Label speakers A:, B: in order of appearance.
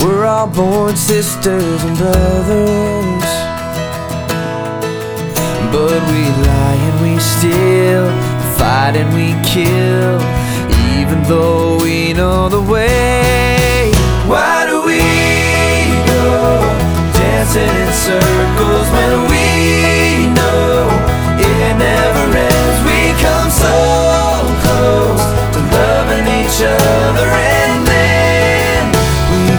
A: We're all born sisters and brothers, but we lie and we steal, fight and we kill, even though we know the way.